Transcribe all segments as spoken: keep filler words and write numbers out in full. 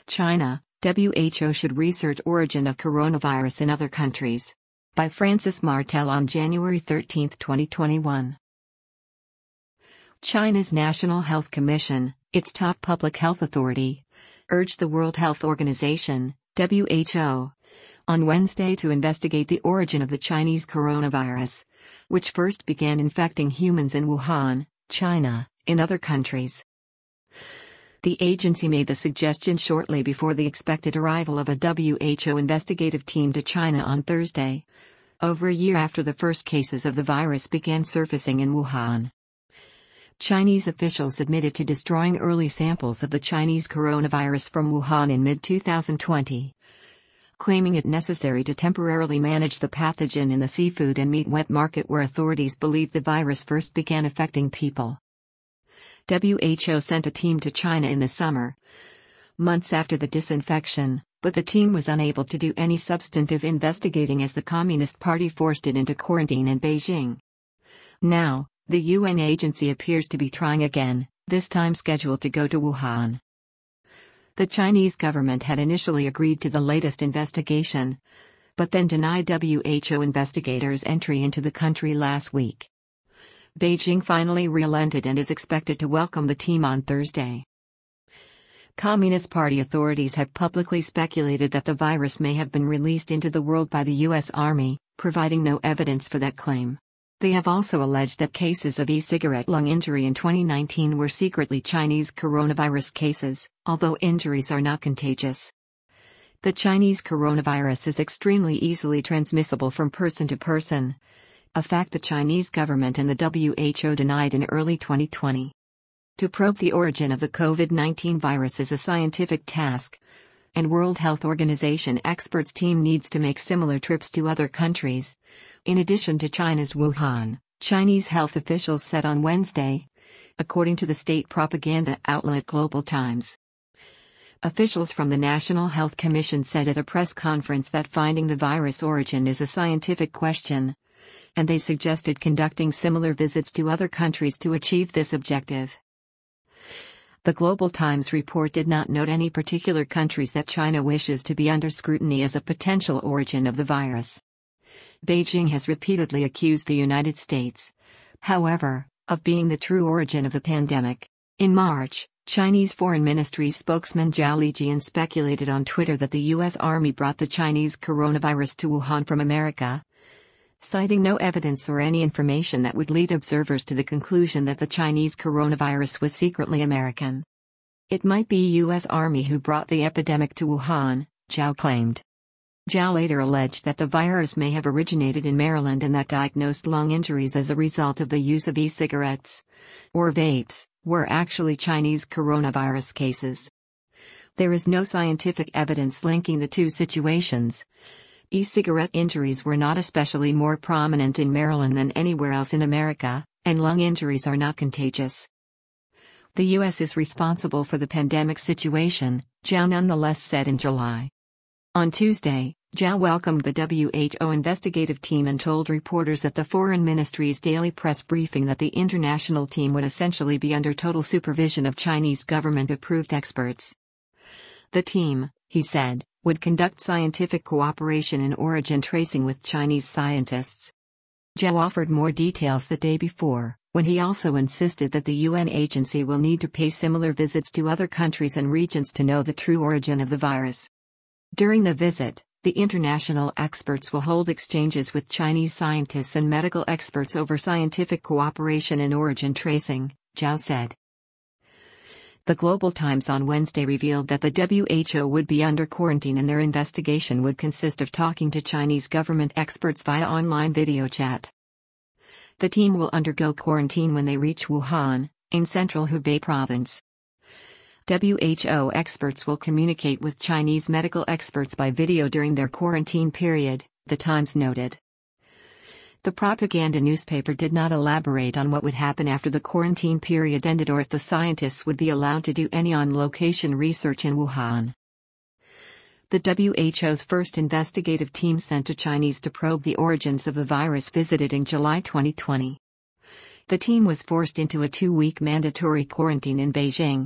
China, W H O should research origin of coronavirus in other countries. By Francis Martel on January thirteenth, twenty twenty-one. China's National Health Commission, its top public health authority, urged the World Health Organization, W H O, on Wednesday to investigate the origin of the Chinese coronavirus, which first began infecting humans in Wuhan, China, in other countries. The agency made the suggestion shortly before the expected arrival of a W H O investigative team to China on Thursday, over a year after the first cases of the virus began surfacing in Wuhan. Chinese officials admitted to destroying early samples of the Chinese coronavirus from Wuhan in mid twenty twenty, claiming it necessary to temporarily manage the pathogen in the seafood and meat wet market where authorities believe the virus first began affecting people. W H O sent a team to China in the summer, months after the disinfection, but the team was unable to do any substantive investigating as the Communist Party forced it into quarantine in Beijing. Now, the U N agency appears to be trying again, this time scheduled to go to Wuhan. The Chinese government had initially agreed to the latest investigation, but then denied W H O investigators entry into the country last week. Beijing finally relented and is expected to welcome the team on Thursday. Communist Party authorities have publicly speculated that the virus may have been released into the world by the U S Army, providing no evidence for that claim. They have also alleged that cases of e-cigarette lung injury in twenty nineteen were secretly Chinese coronavirus cases, although injuries are not contagious. The Chinese coronavirus is extremely easily transmissible from person to person, a fact the Chinese government and the W H O denied in early twenty twenty. To probe the origin of the COVID nineteen virus is a scientific task, and World Health Organization experts team needs to make similar trips to other countries, in addition to China's Wuhan, Chinese health officials said on Wednesday, according to the state propaganda outlet Global Times. Officials from the National Health Commission said at a press conference that finding the virus origin is a scientific question, and they suggested conducting similar visits to other countries to achieve this objective. The Global Times report did not note any particular countries that China wishes to be under scrutiny as a potential origin of the virus. Beijing has repeatedly accused the United States, however, of being the true origin of the pandemic. In March, Chinese Foreign Ministry spokesman Zhao Lijian speculated on Twitter that the U S Army brought the Chinese coronavirus to Wuhan from America, citing no evidence or any information that would lead observers to the conclusion that the Chinese coronavirus was secretly American. It might be U S Army who brought the epidemic to Wuhan, Zhao claimed. Zhao later alleged that the virus may have originated in Maryland and that diagnosed lung injuries as a result of the use of e-cigarettes, or vapes, were actually Chinese coronavirus cases. There is no scientific evidence linking the two situations. E-cigarette injuries were not especially more prominent in Maryland than anywhere else in America, and lung injuries are not contagious. The U S is responsible for the pandemic situation, Zhao nonetheless said in July. On Tuesday, Zhao welcomed the W H O investigative team and told reporters at the Foreign Ministry's daily press briefing that the international team would essentially be under total supervision of Chinese government-approved experts. The team, he said, would conduct scientific cooperation in origin tracing with Chinese scientists. Zhao offered more details the day before, when he also insisted that the U N agency will need to pay similar visits to other countries and regions to know the true origin of the virus. During the visit, the international experts will hold exchanges with Chinese scientists and medical experts over scientific cooperation and origin tracing, Zhao said. The Global Times on Wednesday revealed that the W H O would be under quarantine and their investigation would consist of talking to Chinese government experts via online video chat. The team will undergo quarantine when they reach Wuhan, in central Hubei province. W H O experts will communicate with Chinese medical experts by video during their quarantine period, the Times noted. The propaganda newspaper did not elaborate on what would happen after the quarantine period ended or if the scientists would be allowed to do any on-location research in Wuhan. The W H O's first investigative team sent to Chinese to probe the origins of the virus visited in July twenty twenty. The team was forced into a two-week mandatory quarantine in Beijing,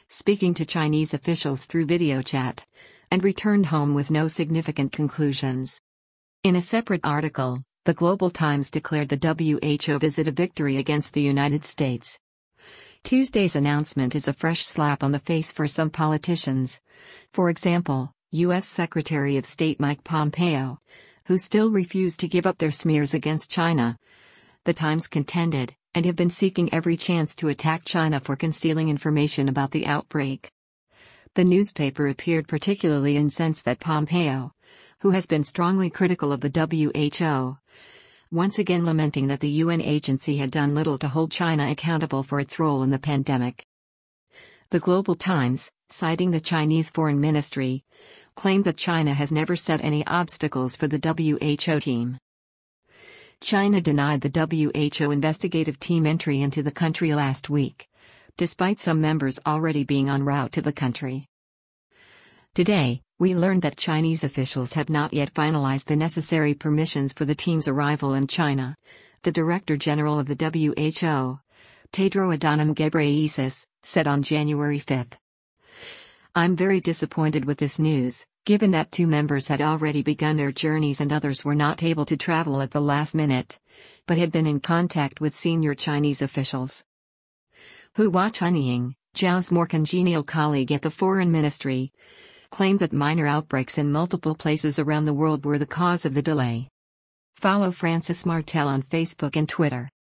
speaking to Chinese officials through video chat, and returned home with no significant conclusions. In a separate article, the Global Times declared the W H O visit a victory against the United States. Tuesday's announcement is a fresh slap on the face for some politicians. For example, U S Secretary of State Mike Pompeo, who still refused to give up their smears against China. The Times contended, and have been seeking every chance to attack China for concealing information about the outbreak. The newspaper appeared particularly incensed that Pompeo, who has been strongly critical of the W H O, once again lamenting that the U N agency had done little to hold China accountable for its role in the pandemic. The Global Times, citing the Chinese Foreign Ministry, claimed that China has never set any obstacles for the W H O team. China denied the W H O investigative team entry into the country last week, despite some members already being en route to the country. Today, we learned that Chinese officials have not yet finalized the necessary permissions for the team's arrival in China. The Director General of the W H O, Tedros Adhanom Ghebreyesus, said on January fifth. "I'm very disappointed with this news, given that two members had already begun their journeys and others were not able to travel at the last minute, but had been in contact with senior Chinese officials." Hua Chunying, Zhao's more congenial colleague at the Foreign Ministry, claimed that minor outbreaks in multiple places around the world were the cause of the delay. Follow Francis Martel on Facebook and Twitter.